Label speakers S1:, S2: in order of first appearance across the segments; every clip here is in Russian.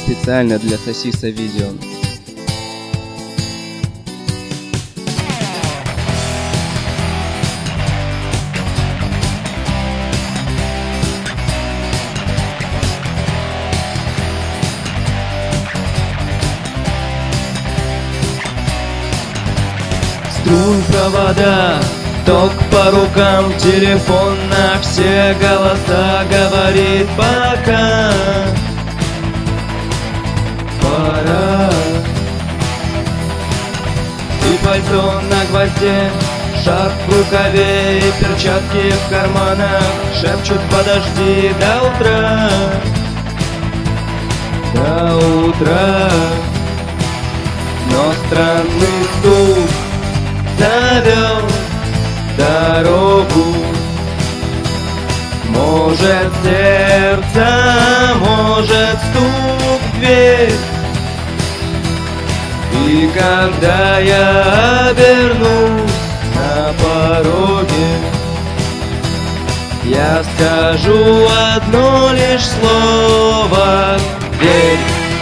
S1: специально для Сосиса Видео.
S2: Струн, провода, ток по рукам, телефон на все голоса говорит пока. Пора. И пальто на гвозде, шарф в рукаве и перчатки в карманах шепчут: подожди до утра. До утра. Но странный стук зовет дорогу. Может сердце, может стук в дверь. И когда я обернусь на пороге, я скажу одно лишь слово: дверь.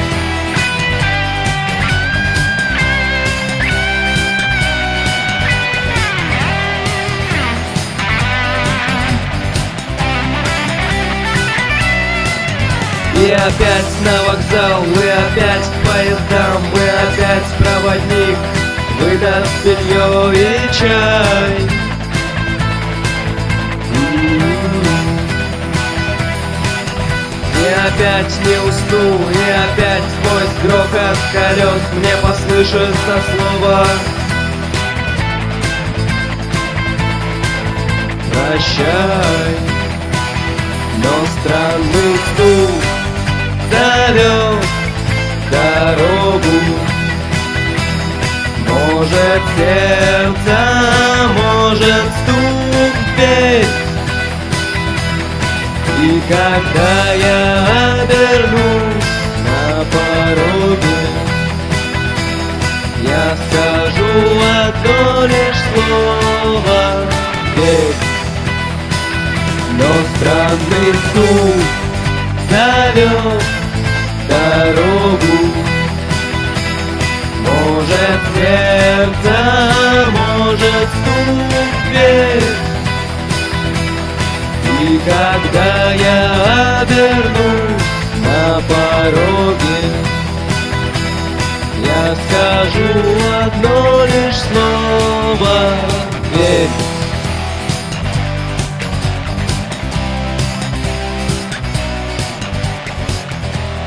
S2: И опять на вокзал, и опять к поездам, и опять проводник выдаст белье и чай. И опять не усну, и опять сквозь грохот колес мне послышится слово: прощай. Но странный стук зовет дорогу. Может сердце, может стук в дверь. И когда я обернусь на пороге, я скажу одно лишь слово: дверь. Но странный стук зовет дорогу. Может сердце, может стук в дверь. И когда я обернусь на пороге, я скажу одно лишь слово: дверь.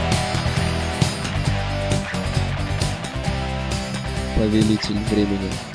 S1: Повелитель времени.